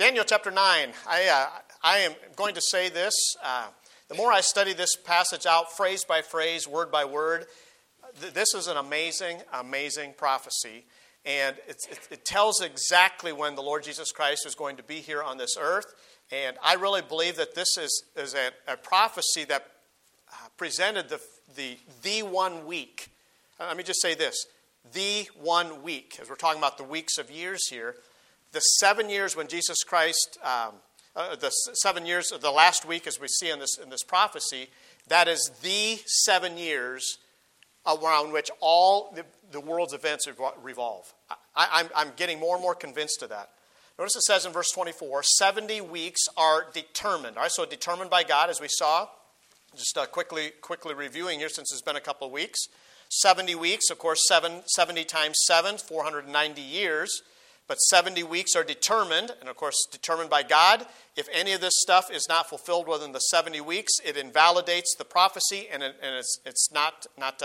Daniel chapter 9. I am going to say this. The more I study this passage out, phrase by phrase, word by word, this is an amazing, amazing prophecy. And it tells exactly when the Lord Jesus Christ is going to be here on this earth. And I really believe that this is a prophecy that presented the 1 week. Let me just say this. The 1 week, as we're talking about the weeks of years here, the 7 years when Jesus Christ, the 7 years of the last week, as we see in this prophecy, that is the 7 years around which all the world's events revolve. I'm getting more and more convinced of that. Notice it says in verse 24, 70 weeks are determined. All right, so determined by God, as we saw. Just quickly reviewing here since it's been a couple of weeks. 70 weeks, of course, 70 times 7, 490 years. But 70 weeks are determined, and of course, determined by God. If any of this stuff is not fulfilled within the 70 weeks, it invalidates the prophecy, and it's not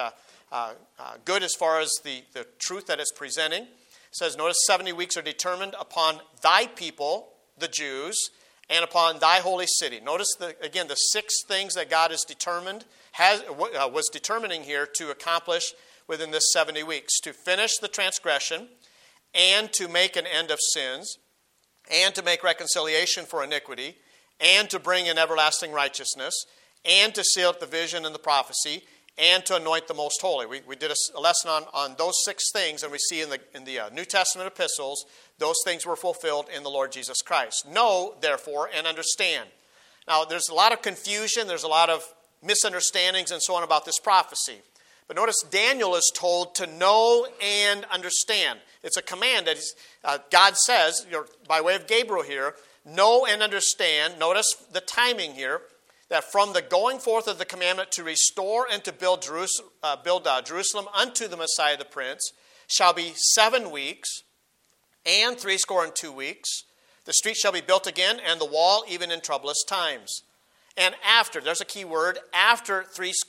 good as far as the truth that it's presenting. It says, notice 70 weeks are determined upon thy people, the Jews, and upon thy holy city. Notice, again, the 6 things that God was determining here to accomplish within this 70 weeks. To finish the transgression, and to make an end of sins, and to make reconciliation for iniquity, and to bring in everlasting righteousness, and to seal up the vision and the prophecy, and to anoint the most holy. We did a lesson on those 6 things, and we see in the New Testament epistles, those things were fulfilled in the Lord Jesus Christ. Know, therefore, and understand. Now, there's a lot of confusion, there's a lot of misunderstandings and so on about this prophecy. But notice Daniel is told to know and understand. It's a command that God says, by way of Gabriel here, know and understand. Notice the timing here, that from the going forth of the commandment to restore and to build Jerusalem unto the Messiah the Prince shall be 7 weeks and 62 weeks. The street shall be built again, and the wall even in troublous times. And after, there's a key word, after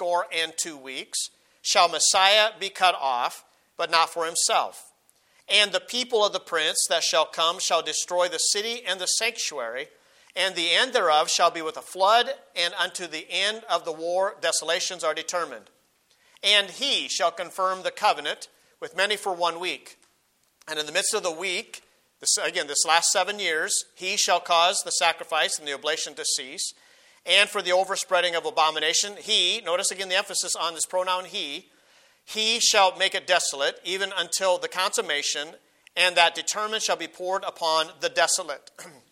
62 weeks, shall Messiah be cut off, but not for himself. And the people of the prince that shall come shall destroy the city and the sanctuary, and the end thereof shall be with a flood, and unto the end of the war desolations are determined. And he shall confirm the covenant with many for 1 week. And in the midst of the week, this last 7 years, he shall cause the sacrifice and the oblation to cease. And for the overspreading of abomination, he, notice again the emphasis on this pronoun he shall make it desolate, even until the consummation, and that determined shall be poured upon the desolate.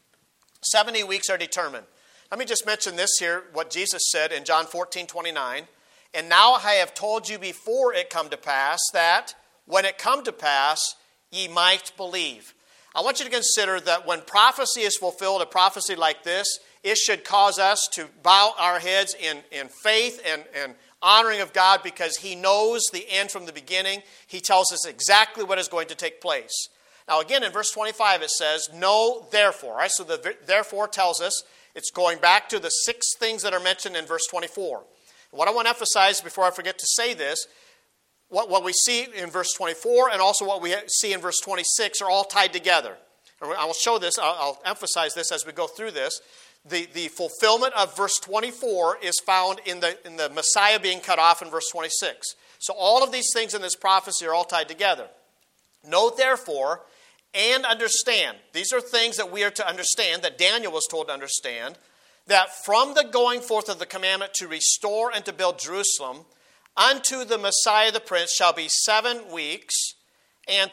70 weeks are determined. Let me just mention this here, what Jesus said in John 14:29. And now I have told you before it come to pass, that when it come to pass, ye might believe. I want you to consider that when prophecy is fulfilled, a prophecy like this, it should cause us to bow our heads in faith and honoring of God, because he knows the end from the beginning. He tells us exactly what is going to take place. Now again, in verse 25 it says, know therefore. Right? So the therefore tells us it's going back to the 6 things that are mentioned in verse 24. What I want to emphasize before I forget to say this, what we see in verse 24 and also what we see in verse 26 are all tied together. I will show this, I'll emphasize this as we go through this. The fulfillment of verse 24 is found in the Messiah being cut off in verse 26. So all of these things in this prophecy are all tied together. Know therefore and understand. These are things that we are to understand, that Daniel was told to understand, that from the going forth of the commandment to restore and to build Jerusalem unto the Messiah the Prince shall be 7 weeks and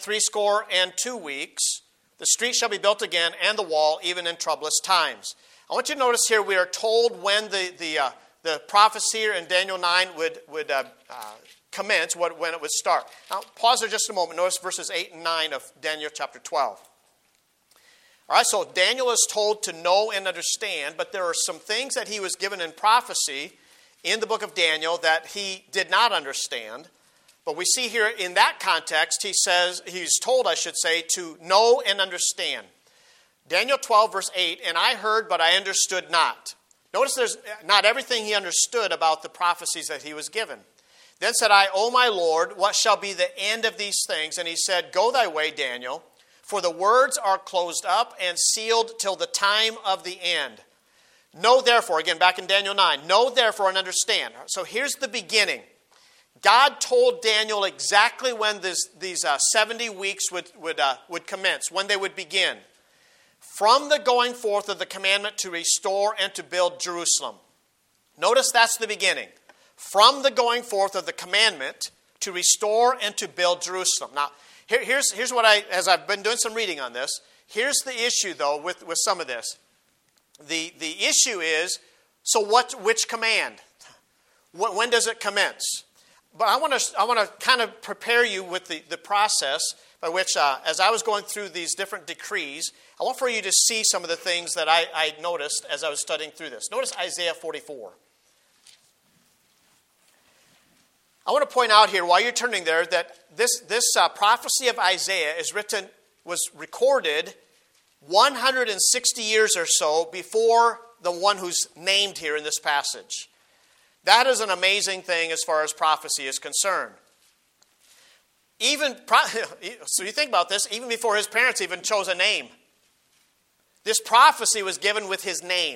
62 weeks. The street shall be built again, and the wall even in troublous times. I want you to notice here we are told when the prophecy here in Daniel 9 would commence, when it would start. Now, pause there just a moment. Notice verses 8 and 9 of Daniel chapter 12. All right, so Daniel is told to know and understand, but there are some things that he was given in prophecy in the book of Daniel that he did not understand. But we see here in that context, he's told, to know and understand. Daniel 12, verse 8, and I heard, but I understood not. Notice there's not everything he understood about the prophecies that he was given. Then said I, O my Lord, what shall be the end of these things? And he said, Go thy way, Daniel, For the words are closed up and sealed till the time of the end. Know therefore, again back in Daniel 9, know therefore and understand. So here's the beginning. God told Daniel exactly when these 70 weeks would commence, when they would begin. From the going forth of the commandment to restore and to build Jerusalem. Notice that's the beginning. From the going forth of the commandment to restore and to build Jerusalem. Now, here's what as I've been doing some reading on this, here's the issue though with some of this. The issue is, so which command? When does it commence? But I want to kind of prepare you with the process by which, as I was going through these different decrees, I want for you to see some of the things that I noticed as I was studying through this. Notice Isaiah 44. I want to point out here, while you're turning there, that this prophecy of Isaiah was recorded 160 years or so before the one who's named here in this passage. That is an amazing thing as far as prophecy is concerned. So you think about this, even before his parents even chose a name. This prophecy was given with his name.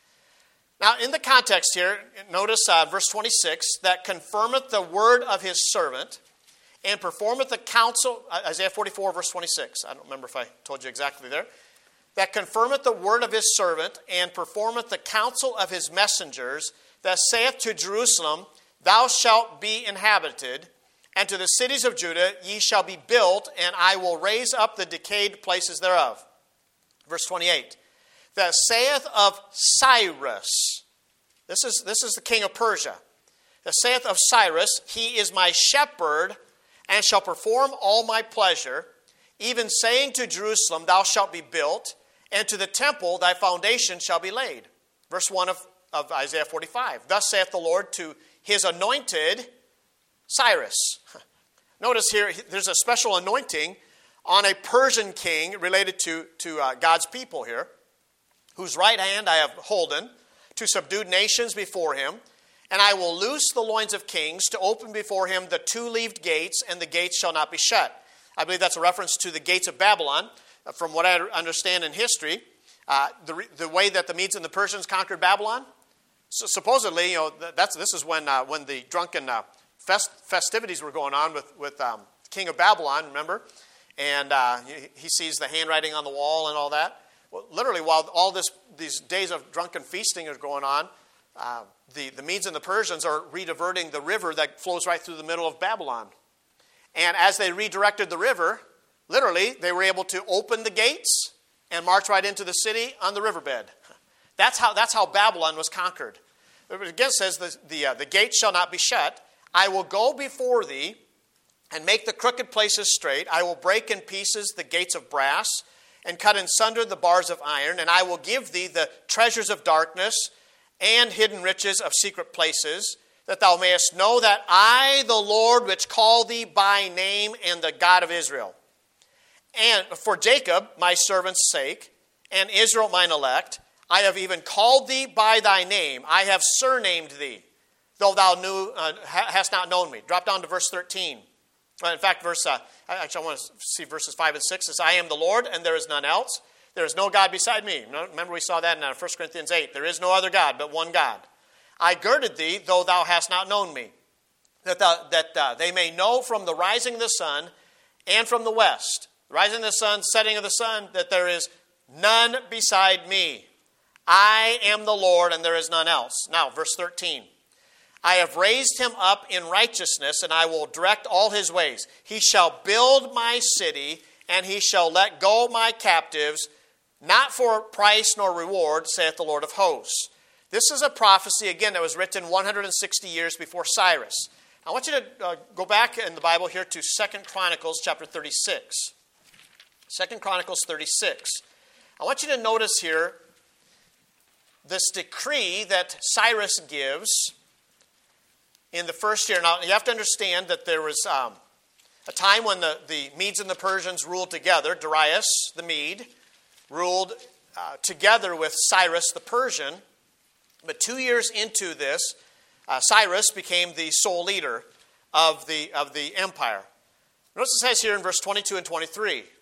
Now, in the context here, notice verse 26, that confirmeth the word of his servant and performeth the counsel, Isaiah 44, verse 26. I don't remember if I told you exactly there. That confirmeth the word of his servant and performeth the counsel of his messengers, that saith to Jerusalem, thou shalt be inhabited, and to the cities of Judah ye shall be built, and I will raise up the decayed places thereof. Verse 28. That saith of Cyrus, this is the king of Persia. That saith of Cyrus, he is my shepherd, and shall perform all my pleasure, even saying to Jerusalem, thou shalt be built, and to the temple thy foundation shall be laid. Verse 1 of Isaiah 45. Thus saith the Lord to his anointed Cyrus. Notice here, there's a special anointing on a Persian king related to God's people here, whose right hand I have holden, to subdue nations before him. And I will loose the loins of kings, to open before him the two-leaved gates, and the gates shall not be shut. I believe that's a reference to the gates of Babylon. From what I understand in history, the way that the Medes and the Persians conquered Babylon, so supposedly, this is when the drunken festivities were going on with the king of Babylon, remember? And he sees the handwriting on the wall and all that. Well, literally, while all these days of drunken feasting are going on, the Medes and the Persians are rediverting the river that flows right through the middle of Babylon. And as they redirected the river, literally, they were able to open the gates and march right into the city on the riverbed. That's how Babylon was conquered. It again says the gates shall not be shut. I will go before thee and make the crooked places straight. I will break in pieces the gates of brass and cut in sunder the bars of iron. And I will give thee the treasures of darkness and hidden riches of secret places, that thou mayest know that I, the Lord, which call thee by name, am the God of Israel. And for Jacob, my servant's sake, and Israel, mine elect, I have even called thee by thy name. I have surnamed thee, though thou hast not known me. Drop down to verse 13. In fact, I want to see verses 5 and 6. It says, I am the Lord, and there is none else. There is no God beside me. Remember we saw that in 1 Corinthians 8. There is no other God but one God. I girded thee, though thou hast not known me, that they may know from the rising of the sun and from the west, rising of the sun, setting of the sun, that there is none beside me. I am the Lord, and there is none else. Now, verse 13. I have raised him up in righteousness, and I will direct all his ways. He shall build my city, and he shall let go my captives, not for price nor reward, saith the Lord of hosts. This is a prophecy, again, that was written 160 years before Cyrus. I want you to go back in the Bible here to 2 Chronicles chapter 36. 2 Chronicles 36. I want you to notice here this decree that Cyrus gives in the first year. Now, you have to understand that there was a time when the Medes and the Persians ruled together. Darius the Mede ruled together with Cyrus the Persian. But 2 years into this, Cyrus became the sole leader of the empire. Notice it says here in verse 22 and 23.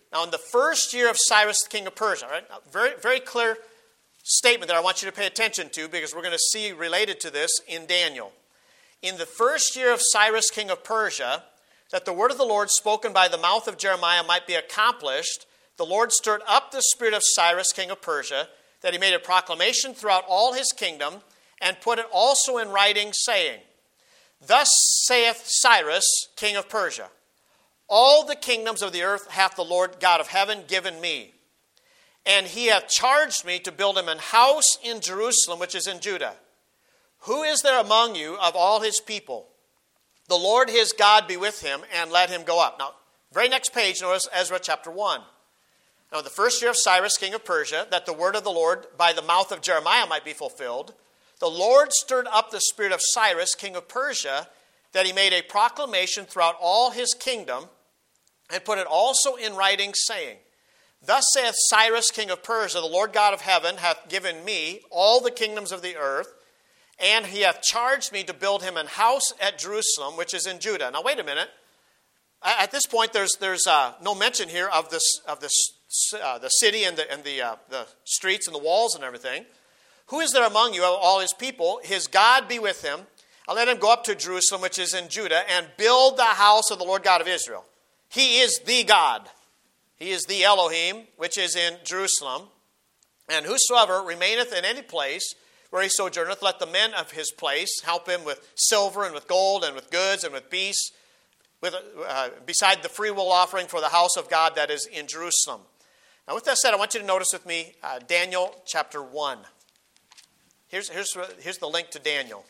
Now, in the first year of Cyrus, the king of Persia, right? Very, very clear statement that I want you to pay attention to because we're going to see related to this in Daniel. In the first year of Cyrus, king of Persia, that the word of the Lord spoken by the mouth of Jeremiah might be accomplished, the Lord stirred up the spirit of Cyrus, king of Persia, that he made a proclamation throughout all his kingdom and put it also in writing, saying, Thus saith Cyrus, king of Persia, all the kingdoms of the earth hath the Lord God of heaven given me. And he hath charged me to build him an house in Jerusalem, which is in Judah. Who is there among you of all his people? The Lord his God be with him, and let him go up. Now, very next page, notice Ezra chapter 1. Now, the first year of Cyrus, king of Persia, that the word of the Lord by the mouth of Jeremiah might be fulfilled, the Lord stirred up the spirit of Cyrus, king of Persia, that he made a proclamation throughout all his kingdom, and put it also in writing, saying, Thus saith Cyrus, king of Persia, the Lord God of heaven hath given me all the kingdoms of the earth, and he hath charged me to build him an house at Jerusalem, which is in Judah. Now, wait a minute. At this point, there's no mention here of the city and the streets and the walls and everything. Who is there among you, all his people? His God be with him. I'll let him go up to Jerusalem, which is in Judah, and build the house of the Lord God of Israel. He is the God. He is the Elohim, which is in Jerusalem. And whosoever remaineth in any place where he sojourneth, let the men of his place help him with silver and with gold and with goods and with beasts, beside the freewill offering for the house of God that is in Jerusalem. Now, with that said, I want you to notice with me Daniel chapter 1. Here's the link to Daniel.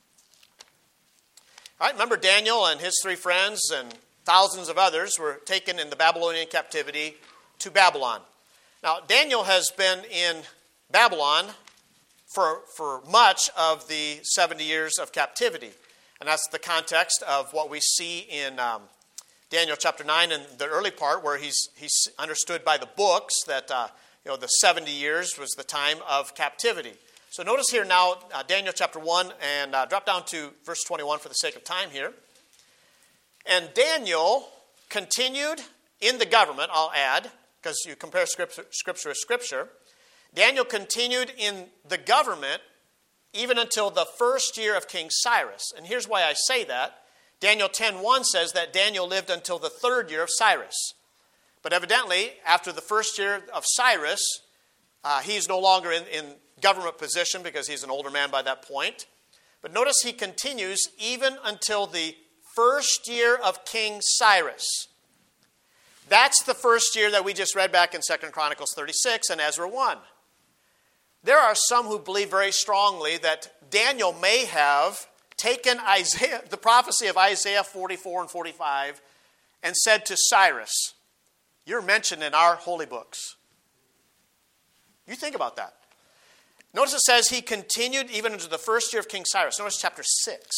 All right, remember Daniel and his three friends and thousands of others were taken in the Babylonian captivity to Babylon. Now, Daniel has been in Babylon for much of the 70 years of captivity. And that's the context of what we see in Daniel chapter 9 in the early part, where he's understood by the books that the 70 years was the time of captivity. So notice here now Daniel chapter 1, and drop down to verse 21 for the sake of time here. And Daniel continued in the government, I'll add, because you compare scripture with scripture. Daniel continued in the government even until the first year of King Cyrus. And here's why I say that. Daniel 10:1 says that Daniel lived until the third year of Cyrus. But evidently, after the first year of Cyrus, he's no longer in government position because he's an older man by that point. But notice he continues even until the first year of King Cyrus. That's the first year that we just read back in 2 Chronicles 36 and Ezra 1. There are some who believe very strongly that Daniel may have taken Isaiah, the prophecy of Isaiah 44 and 45, and said to Cyrus, "You're mentioned in our holy books." You think about that. Notice it says he continued even into the first year of King Cyrus. Notice chapter 6.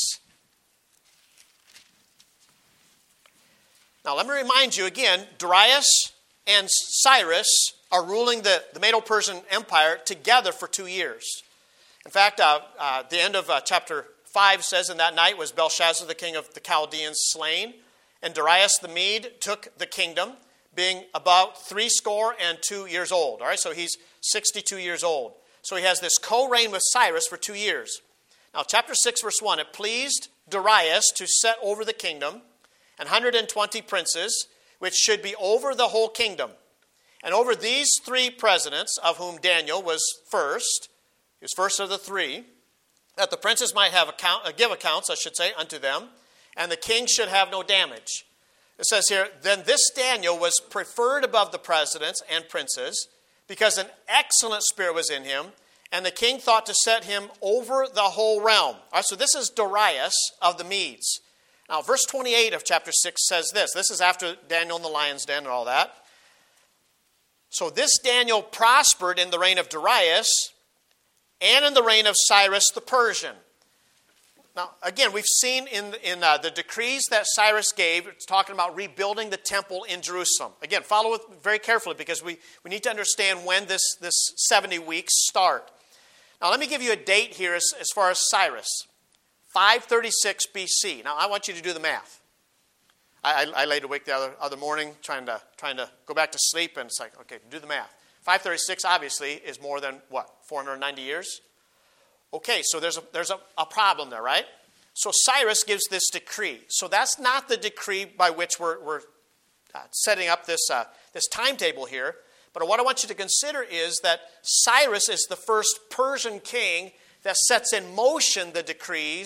Now let me remind you again, Darius and Cyrus are ruling the Medo-Persian Empire together for 2 years. In fact, the end of chapter 5 says, "In that night was Belshazzar, the king of the Chaldeans, slain, and Darius the Mede took the kingdom, being about 62 years old." All right, so he's 62 years old. So he has this co-reign with Cyrus for 2 years. Now, chapter 6, verse 1, "It pleased Darius to set over the kingdom 120 princes, which should be over the whole kingdom. And over these 3 presidents, of whom Daniel was first, he was first of the 3, that the princes might have give accounts, unto them, and the king should have no damage." It says here, "Then this Daniel was preferred above the presidents and princes, because an excellent spirit was in him, and the king thought to set him over the whole realm." All right, so this is Darius of the Medes. Now, verse 28 of chapter 6 says this. This is after Daniel in the lion's den and all that. "So this Daniel prospered in the reign of Darius and in the reign of Cyrus the Persian." Now, again, we've seen in the decrees that Cyrus gave, it's talking about rebuilding the temple in Jerusalem. Again, follow it very carefully because we need to understand when this 70 weeks start. Now, let me give you a date here as far as Cyrus. 536 BC. Now, I want you to do the math. I laid awake the other morning trying to go back to sleep, and it's like, okay, do the math. 536 obviously is more than, 490 years? Okay, so there's a problem there, right? So Cyrus gives this decree. So that's not the decree by which we're setting up this timetable here. But what I want you to consider is that Cyrus is the first Persian king that sets in motion the decree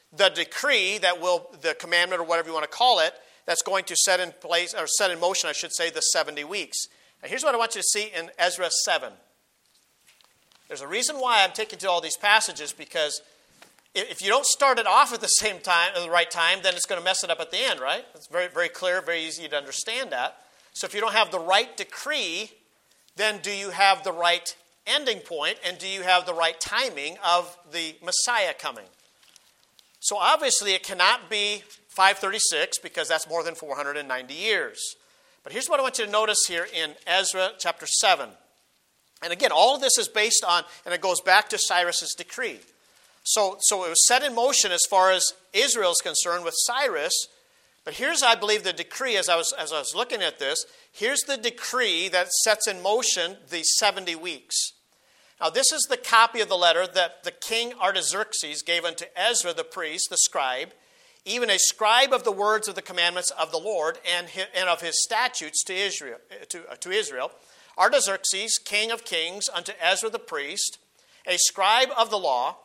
that will, the commandment or whatever you want to call it, that's going to set in motion, I should say, the 70 weeks. Now here's what I want you to see in Ezra 7. There's a reason why I'm taking to all these passages, because if you don't start it off at the same time, at the right time, then it's going to mess it up at the end, right? It's very, very clear, very easy to understand that. So if you don't have the right decree, then do you have the right ending point, and do you have the right timing of the Messiah coming? So obviously it cannot be 536, because that's more than 490 years. But here's what I want you to notice here in Ezra chapter 7. And again, all of this is based on, and it goes back to Cyrus's decree. So it was set in motion as far as Israel is concerned with Cyrus. But here's, I believe, the decree as I was looking at this. Here's the decree that sets in motion the 70 weeks. Now, this is the copy of the letter that the king Artaxerxes gave unto Ezra the priest, the scribe, even a scribe of the words of the commandments of the Lord and of his statutes to Israel. Artaxerxes, king of kings, unto Ezra the priest, a scribe of the law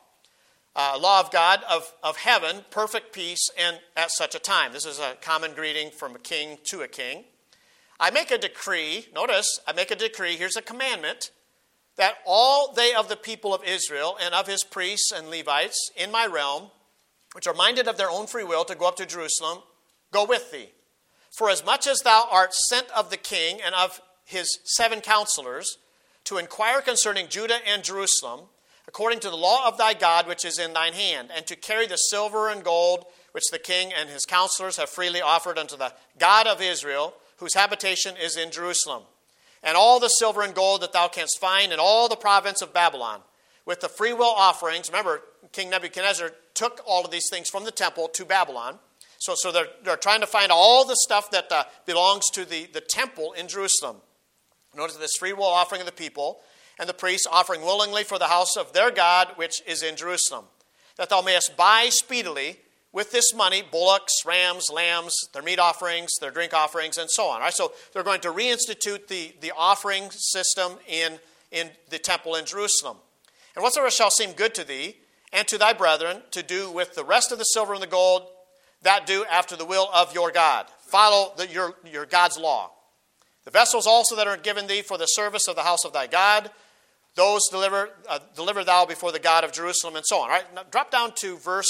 of God of heaven, perfect peace, and at such a time. This is a common greeting from a king to a king. I make a decree, notice, here's a commandment, that all they of the people of Israel and of his priests and Levites in my realm, which are minded of their own free will to go up to Jerusalem, go with thee. For as much as thou art sent of the king and of his 7 counselors, to inquire concerning Judah and Jerusalem, according to the law of thy God which is in thine hand, and to carry the silver and gold which the king and his counselors have freely offered unto the God of Israel, whose habitation is in Jerusalem, and all the silver and gold that thou canst find in all the province of Babylon, with the freewill offerings. Remember, King Nebuchadnezzar took all of these things from the temple to Babylon. So they're trying to find all the stuff that belongs to the temple in Jerusalem. Notice this freewill offering of the people, and the priests offering willingly for the house of their God, which is in Jerusalem, that thou mayest buy speedily with this money bullocks, rams, lambs, their meat offerings, their drink offerings, and so on. All right, so they're going to reinstitute the offering system in the temple in Jerusalem. And whatsoever shall seem good to thee and to thy brethren to do with the rest of the silver and the gold, that do after the will of your God. Follow your God's law. The vessels also that are given thee for the service of the house of thy God, those deliver thou before the God of Jerusalem, and so on. All right, now drop down to verse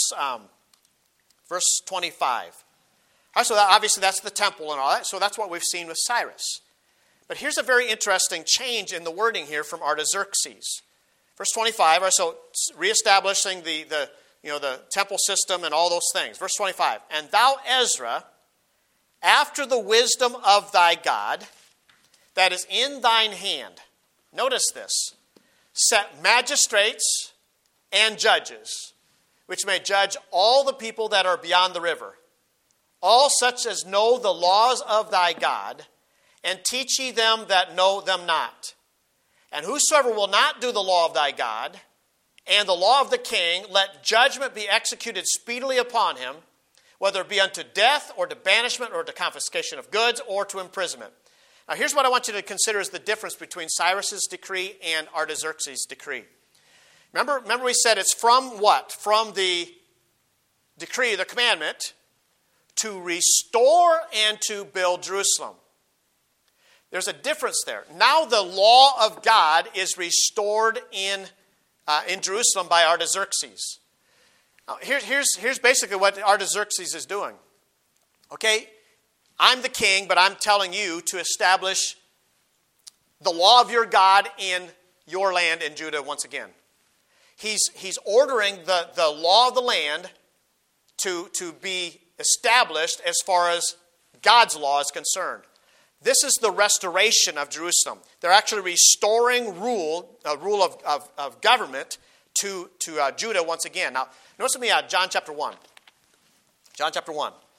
25. All right, so obviously that's the temple and all that. So that's what we've seen with Cyrus. But here's a very interesting change in the wording here from Artaxerxes. Verse 25. All right, so reestablishing the temple system and all those things. Verse 25. And thou, Ezra, after the wisdom of thy God, that is in thine hand. Notice this. Set magistrates and judges, which may judge all the people that are beyond the river, all such as know the laws of thy God, and teach ye them that know them not. And whosoever will not do the law of thy God, and the law of the king, let judgment be executed speedily upon him, whether it be unto death, or to banishment, or to confiscation of goods, or to imprisonment. Now here's what I want you to consider is the difference between Cyrus's decree and Artaxerxes' decree. Remember we said it's from what? From the decree, the commandment, to restore and to build Jerusalem. There's a difference there. Now the law of God is restored in Jerusalem by Artaxerxes. Now, here's basically what Artaxerxes is doing. Okay, I'm the king, but I'm telling you to establish the law of your God in your land in Judah once again. He's ordering the law of the land to be established as far as God's law is concerned. This is the restoration of Jerusalem. They're actually restoring rule of government to Judah once again. Now, notice with me John chapter 1. John chapter 1.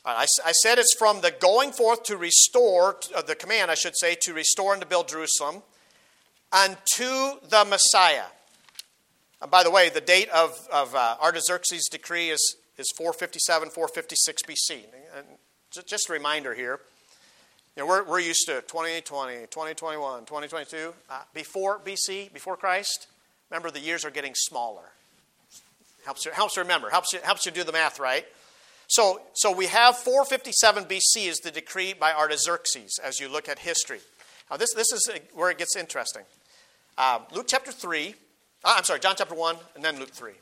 I said it's from the going forth to restore, the command, I should say, to restore and to build Jerusalem, unto the Messiah. And by the way, the date of Artaxerxes' decree is 457, 456 BC. And just a reminder here. We're used to 2020, 2021, 2022. Before BC, before Christ, remember the years are getting smaller. Helps you remember. Helps you do the math right. So we have 457 BC is the decree by Artaxerxes as you look at history. Now this is where it gets interesting. Luke chapter 3. John chapter 1 and then Luke 3.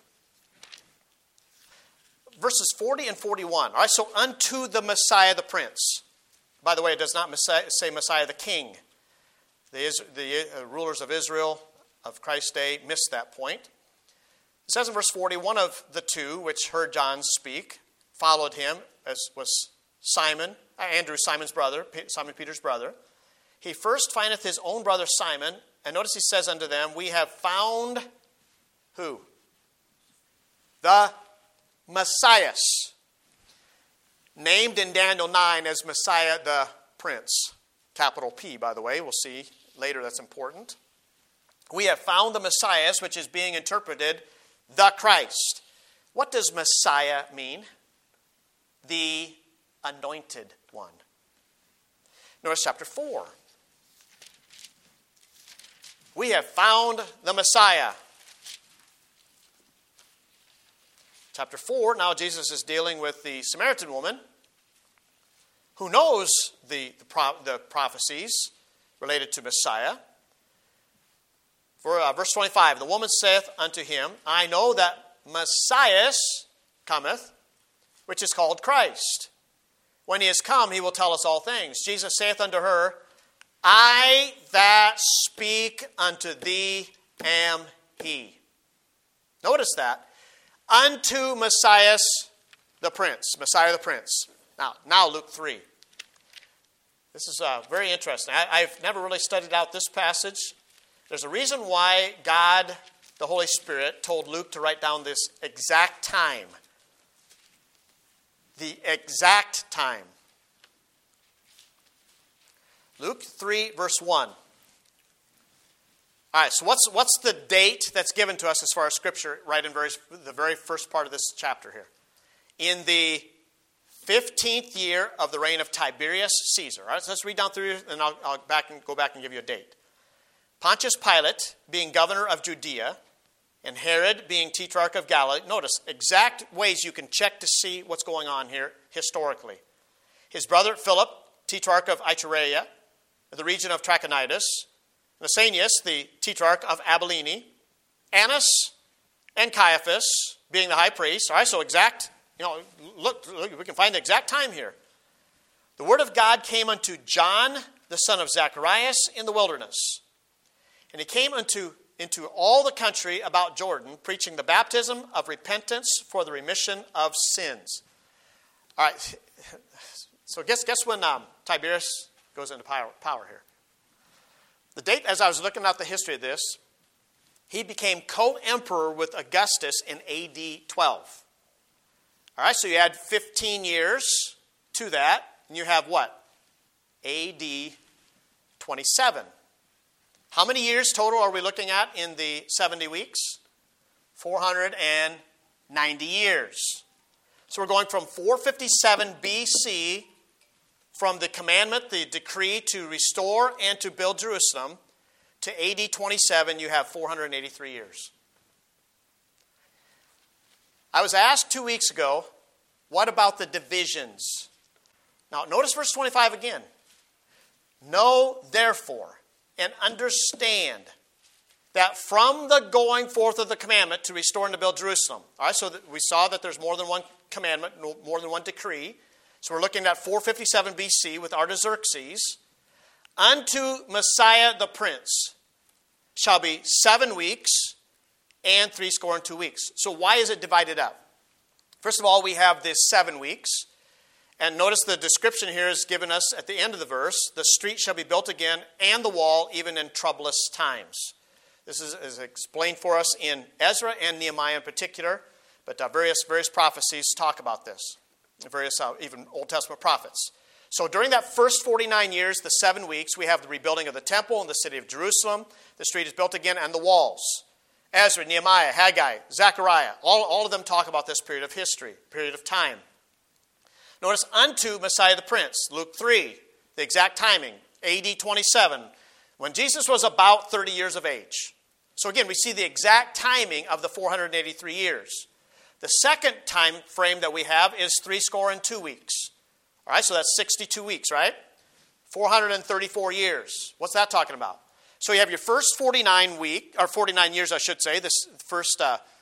Verses 40 and 41. All right, so unto the Messiah the Prince. By the way, it does not say Messiah the King. The rulers of Israel of Christ's day missed that point. It says in verse 40, one of the two which heard John speak followed him, as was Andrew, Simon's brother, Simon Peter's brother. He first findeth his own brother Simon, and notice he says unto them, we have found who? The Messiah, named in Daniel 9 as Messiah the Prince. Capital P, by the way. We'll see later that's important. We have found the Messiah, which is being interpreted the Christ. What does Messiah mean? The anointed one. Notice chapter 4. We have found the Messiah. Chapter 4, now Jesus is dealing with the Samaritan woman who knows the prophecies related to Messiah. For verse 25, the woman saith unto him, I know that Messiah cometh, which is called Christ. When he is come, he will tell us all things. Jesus saith unto her, I that speak unto thee am he. Notice that. Unto Messiah the Prince. Messiah the Prince. Now Luke 3. This is very interesting. I've never really studied out this passage. There's a reason why God, the Holy Spirit, told Luke to write down this exact time. The exact time. Luke 3, verse 1. All right, so what's the date that's given to us as far as Scripture, right in the very first part of this chapter here? In the 15th year of the reign of Tiberius Caesar. All right, so let's read down through, and I'll go back and give you a date. Pontius Pilate being governor of Judea, and Herod being tetrarch of Galilee. Notice, exact ways you can check to see what's going on here historically. His brother Philip, tetrarch of Iturea, the region of Trachonitis. Lysanias, the tetrarch of Abilene. Annas and Caiaphas being the high priest. All right, so exact, look, we can find the exact time here. The word of God came unto John, the son of Zacharias, in the wilderness. And he came into all the country about Jordan, preaching the baptism of repentance for the remission of sins. All right, so guess when Tiberius goes into power here. The date, as I was looking at the history of this, he became co-emperor with Augustus in AD 12. All right, so you add 15 years to that, and you have what? AD 27. How many years total are we looking at in the 70 weeks? 490 years. So we're going from 457 BC, from the commandment, the decree to restore and to build Jerusalem, to AD 27, you have 483 years. I was asked 2 weeks ago, what about the divisions? Now, notice verse 25 again. Know, therefore, and understand that from the going forth of the commandment to restore and to build Jerusalem. All right, so we saw that there's more than one commandment, more than one decree. So we're looking at 457 BC with Artaxerxes. Unto Messiah the Prince shall be 7 weeks and 62 weeks. So why is it divided up? First of all, we have this 7 weeks. And notice the description here is given us at the end of the verse. The street shall be built again, and the wall, even in troublous times. This is explained for us in Ezra and Nehemiah in particular, but various prophecies talk about this. various even Old Testament prophets. So during that first 49 years, the 7 weeks, we have the rebuilding of the temple and the city of Jerusalem. The street is built again, and the walls. Ezra, Nehemiah, Haggai, Zechariah, all of them talk about this period of history, period of time. Notice, unto Messiah the Prince, Luke 3, the exact timing, AD 27, when Jesus was about 30 years of age. So again, we see the exact timing of the 483 years. The second time frame that we have is 62 weeks. All right, so that's 62 weeks, right? 434 years. What's that talking about? So you have your first 49 years, I should say. This first,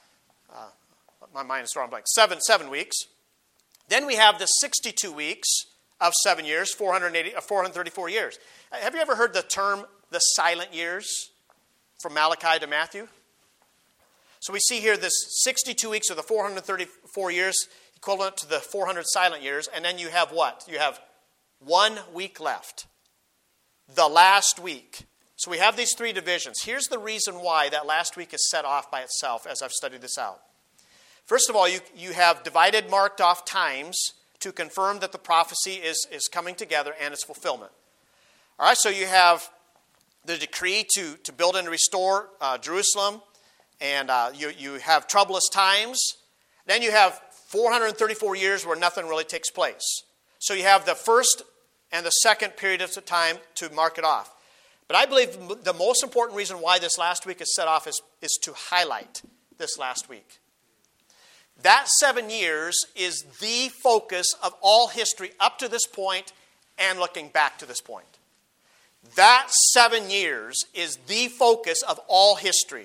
my mind is drawing blank. 7 weeks. Then we have the 62 weeks of 7 years, 434 years. Have you ever heard the term the silent years from Malachi to Matthew? So we see here this 62 weeks of the 434 years, equivalent to the 400 silent years. And then you have what? You have 1 week left. The last week. So we have these 3 divisions. Here's the reason why that last week is set off by itself as I've studied this out. First of all, you have divided, marked off times to confirm that the prophecy is coming together and its fulfillment. All right, so you have the decree to build and restore Jerusalem, and you have troublous times. Then you have 434 years where nothing really takes place. So you have the first and the second period of time to mark it off. But I believe the most important reason why this last week is set off is to highlight this last week. That 7 years is the focus of all history up to this point and looking back to this point. That 7 years is the focus of all history.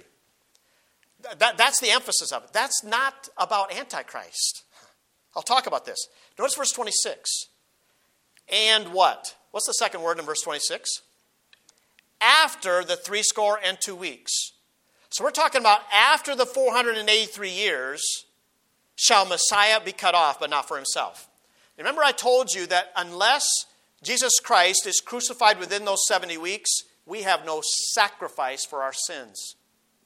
That's the emphasis of it. That's not about Antichrist. I'll talk about this. Notice verse 26. And what? What's the second word in verse 26? After the 62 weeks. So we're talking about after the 483 years shall Messiah be cut off, but not for himself. Remember I told you that unless Jesus Christ is crucified within those 70 weeks, we have no sacrifice for our sins.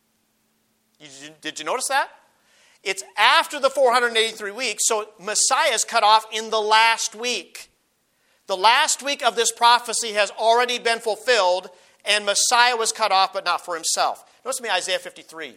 Did you notice that? It's after the 483 weeks, so Messiah is cut off in the last week. The last week of this prophecy has already been fulfilled, and Messiah was cut off, but not for himself. Notice with me Isaiah 53.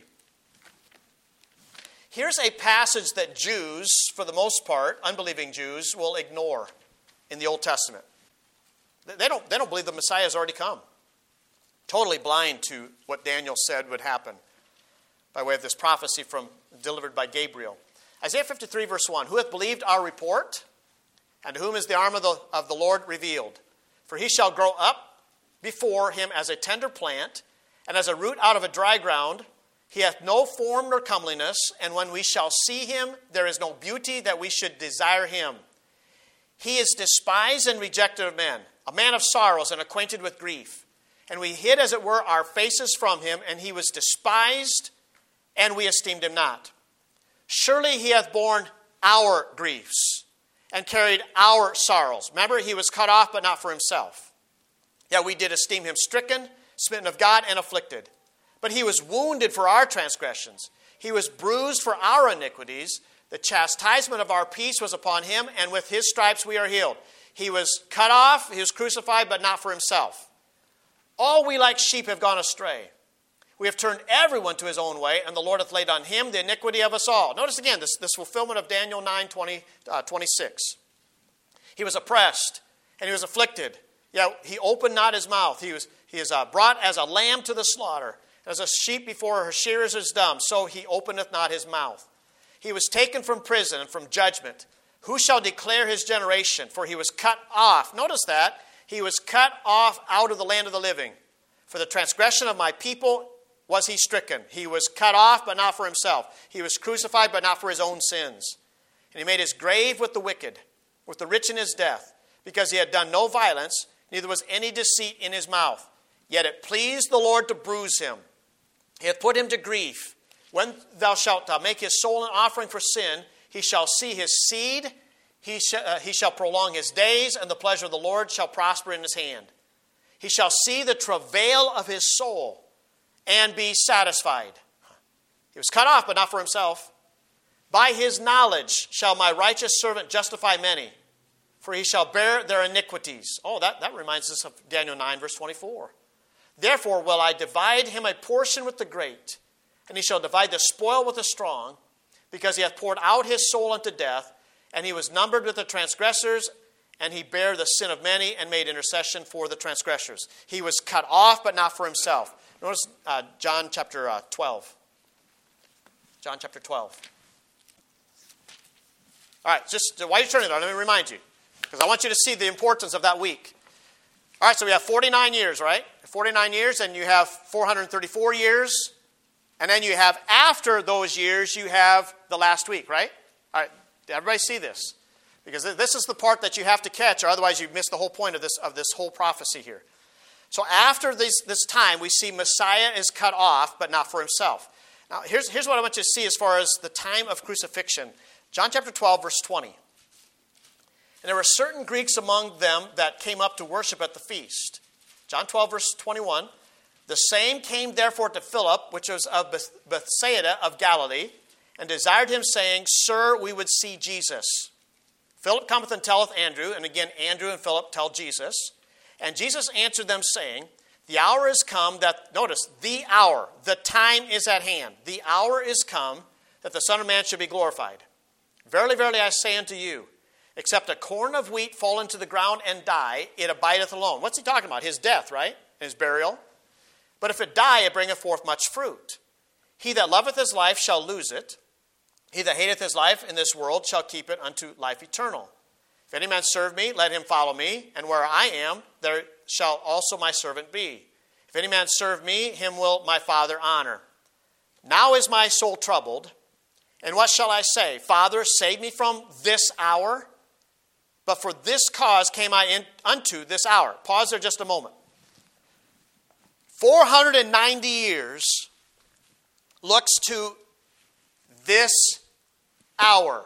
Here's a passage that Jews, for the most part, unbelieving Jews, will ignore in the Old Testament. They don't believe the Messiah has already come. Totally blind to what Daniel said would happen by way of this prophecy delivered by Gabriel. Isaiah 53, verse 1. Who hath believed our report? And to whom is the arm of the Lord revealed? For he shall grow up before him as a tender plant, and as a root out of a dry ground. He hath no form nor comeliness, and when we shall see him, there is no beauty that we should desire him. He is despised and rejected of men, a man of sorrows and acquainted with grief. And we hid, as it were, our faces from him, and he was despised, and we esteemed him not. Surely he hath borne our griefs, and carried our sorrows. Remember, he was cut off, but not for himself. Yet we did esteem him stricken, smitten of God, and afflicted. But he was wounded for our transgressions. He was bruised for our iniquities. The chastisement of our peace was upon him, and with his stripes we are healed. He was cut off, he was crucified, but not for himself. All we like sheep have gone astray. We have turned everyone to his own way, and the Lord hath laid on him the iniquity of us all. Notice again this fulfillment of Daniel 9:26. He was oppressed, and he was afflicted. Yet he opened not his mouth. He is brought as a lamb to the slaughter. As a sheep before her shearers is dumb, so he openeth not his mouth. He was taken from prison and from judgment. Who shall declare his generation? For he was cut off. Notice that. He was cut off out of the land of the living. For the transgression of my people was he stricken. He was cut off, but not for himself. He was crucified, but not for his own sins. And he made his grave with the wicked, with the rich in his death, because he had done no violence, neither was any deceit in his mouth. Yet it pleased the Lord to bruise him. He hath put him to grief. When thou shalt make his soul an offering for sin, he shall see his seed, he shall prolong his days, and the pleasure of the Lord shall prosper in his hand. He shall see the travail of his soul, and be satisfied. He was cut off, but not for himself. By his knowledge shall my righteous servant justify many, for he shall bear their iniquities. Oh, that reminds us of Daniel 9, verse 24. Therefore will I divide him a portion with the great, and he shall divide the spoil with the strong, because he hath poured out his soul unto death, and he was numbered with the transgressors, and he bare the sin of many, and made intercession for the transgressors. He was cut off, but not for himself. Notice John chapter 12. John chapter 12. All right, just while you're turning it on, let me remind you, because I want you to see the importance of that week. All right, so we have 49 years, right? 49 years, and you have 434 years. And then you have, after those years, you have the last week, right? All right, did everybody see this? Because this is the part that you have to catch, or otherwise you miss the whole point of this whole prophecy here. So after this time, we see Messiah is cut off, but not for himself. Now, here's what I want you to see as far as the time of crucifixion. John chapter 12, verse 20. And there were certain Greeks among them that came up to worship at the feast. John 12, verse 21. The same came therefore to Philip, which was of Bethsaida of Galilee, and desired him, saying, Sir, we would see Jesus. Philip cometh and telleth Andrew, and again Andrew and Philip tell Jesus. And Jesus answered them, saying, The hour is come that, notice, the hour, the time is at hand. The hour is come that the Son of Man should be glorified. Verily, verily, I say unto you, except a corn of wheat fall into the ground and die, it abideth alone. What's he talking about? His death, right? His burial. But if it die, it bringeth forth much fruit. He that loveth his life shall lose it. He that hateth his life in this world shall keep it unto life eternal. If any man serve me, let him follow me, and where I am, there shall also my servant be. If any man serve me, him will my Father honor. Now is my soul troubled, and what shall I say? Father, save me from this hour? But for this cause came I unto this hour. Pause there just a moment. 490 years looks to this hour.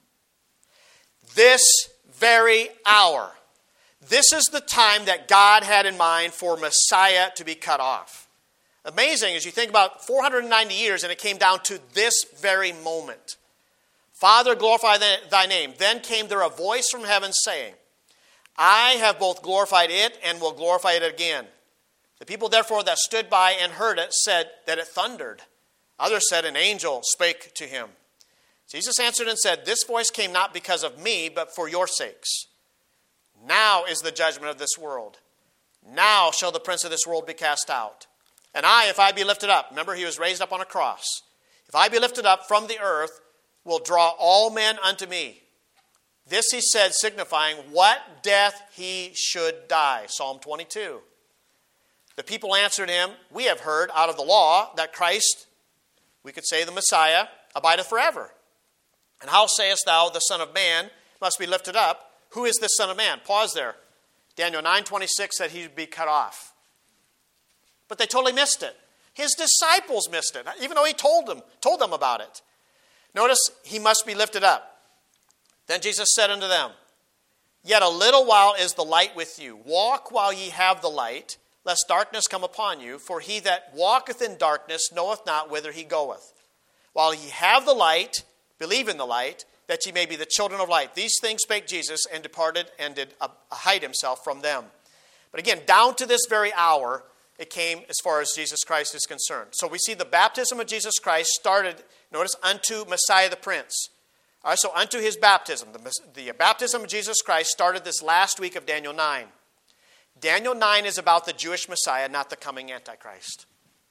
This very hour. This is the time that God had in mind for Messiah to be cut off. Amazing as you think about 490 years and it came down to this very moment. Father, glorify thy name. Then came there a voice from heaven saying, I have both glorified it and will glorify it again. The people therefore that stood by and heard it said that it thundered. Others said an angel spake to him. Jesus answered and said, This voice came not because of me, but for your sakes. Now is the judgment of this world. Now shall the prince of this world be cast out. And I, if I be lifted up, remember he was raised up on a cross. If I be lifted up from the earth, will draw all men unto me. This he said, signifying what death he should die. Psalm 22. The people answered him, We have heard out of the law that Christ, we could say the Messiah, abideth forever. And how sayest thou, the Son of Man must be lifted up? Who is this Son of Man? Pause there. Daniel 9:26 said he would be cut off. But they totally missed it. His disciples missed it, even though he told them about it. Notice, he must be lifted up. Then Jesus said unto them, Yet a little while is the light with you. Walk while ye have the light, lest darkness come upon you. For he that walketh in darkness knoweth not whither he goeth. While ye have the light, believe in the light, that ye may be the children of light. These things spake Jesus, and departed, and did hide himself from them. But again, down to this very hour, it came as far as Jesus Christ is concerned. So we see the baptism of Jesus Christ started, notice, unto Messiah the Prince. All right, so unto his baptism. The baptism of Jesus Christ started this last week of Daniel 9. Daniel 9 is about the Jewish Messiah, not the coming Antichrist.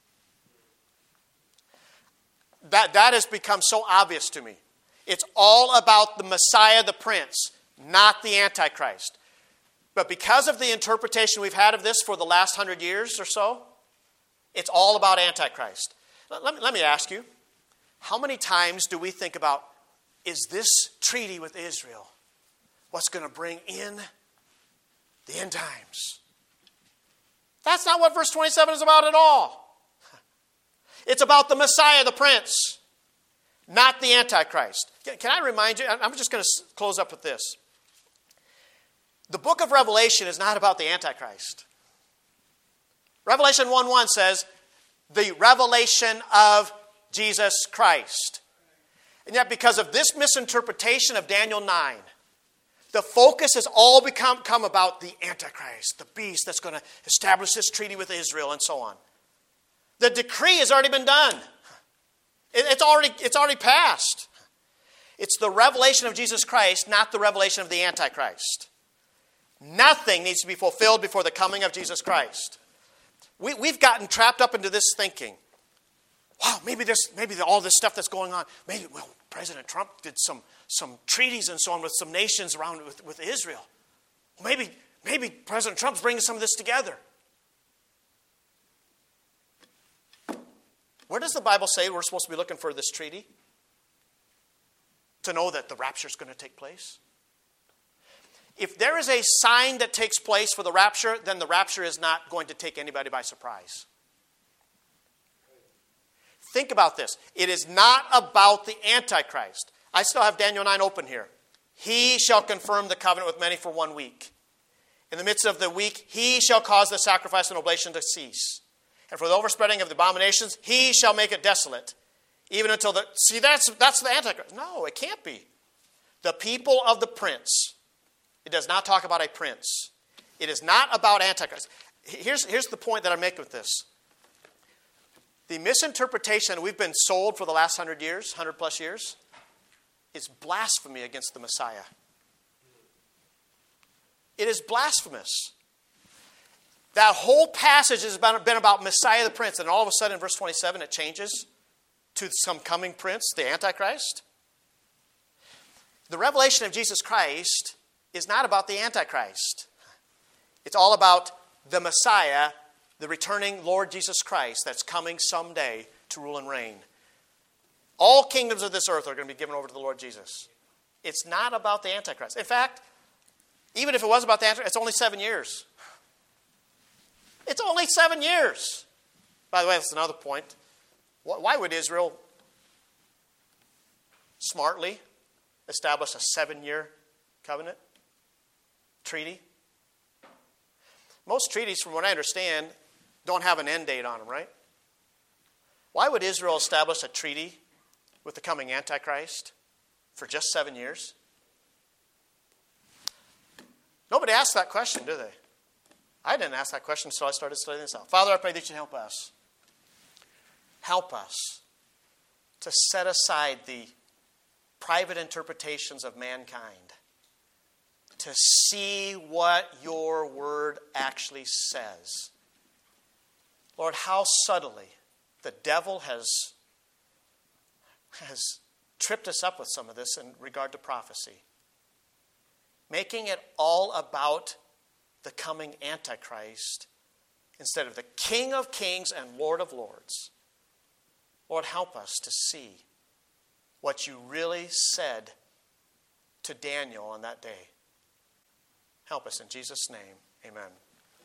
That has become so obvious to me. It's all about the Messiah, the Prince, not the Antichrist. But because of the interpretation we've had of this for the last 100 years or so, it's all about Antichrist. Let me ask you, how many times do we think about, is this treaty with Israel what's going to bring in the end times? That's not what verse 27 is about at all. It's about the Messiah, the Prince, not the Antichrist. Can I remind you? I'm just going to close up with this. The book of Revelation is not about the Antichrist. Revelation 1:1 says, the revelation of Jesus Christ. And yet because of this misinterpretation of Daniel 9, the focus has all come about the Antichrist, the beast that's going to establish this treaty with Israel and so on. The decree has already been done. It's already passed. It's the revelation of Jesus Christ, not the revelation of the Antichrist. Nothing needs to be fulfilled before the coming of Jesus Christ. We've gotten trapped up into this thinking. Wow, maybe all this stuff that's going on, President Trump did some treaties and so on with some nations around with Israel. Maybe President Trump's bringing some of this together. Where does the Bible say we're supposed to be looking for this treaty? To know that the rapture is going to take place? If there is a sign that takes place for the rapture, then the rapture is not going to take anybody by surprise. Think about this. It is not about the Antichrist. I still have Daniel 9 open here. He shall confirm the covenant with many for 1 week. In the midst of the week, he shall cause the sacrifice and oblation to cease. And for the overspreading of the abominations, he shall make it desolate. Even until the... See, that's the Antichrist. No, it can't be. The people of the prince. It does not talk about a prince. It is not about Antichrist. Here's the point that I make with this. The misinterpretation we've been sold for the last 100 plus years, is blasphemy against the Messiah. It is blasphemous. That whole passage has been about Messiah the Prince, and all of a sudden in verse 27 it changes to some coming prince, the Antichrist. The revelation of Jesus Christ is not about the Antichrist. It's all about the Messiah, the returning Lord Jesus Christ that's coming someday to rule and reign. All kingdoms of this earth are going to be given over to the Lord Jesus. It's not about the Antichrist. In fact, even if it was about the Antichrist, it's only 7 years. It's only 7 years. By the way, that's another point. Why would Israel smartly establish a 7-year covenant treaty? Most treaties, from what I understand, don't have an end date on them, right? Why would Israel establish a treaty with the coming Antichrist for just 7 years? Nobody asked that question, do they? I didn't ask that question until I started studying this out. Father, I pray that you help us. Help us to set aside the private interpretations of mankind, to see what your word actually says. Lord, how subtly the devil has tripped us up with some of this in regard to prophecy, making it all about the coming Antichrist instead of the King of Kings and Lord of Lords. Lord, help us to see what you really said to Daniel on that day. Help us in Jesus' name. Amen.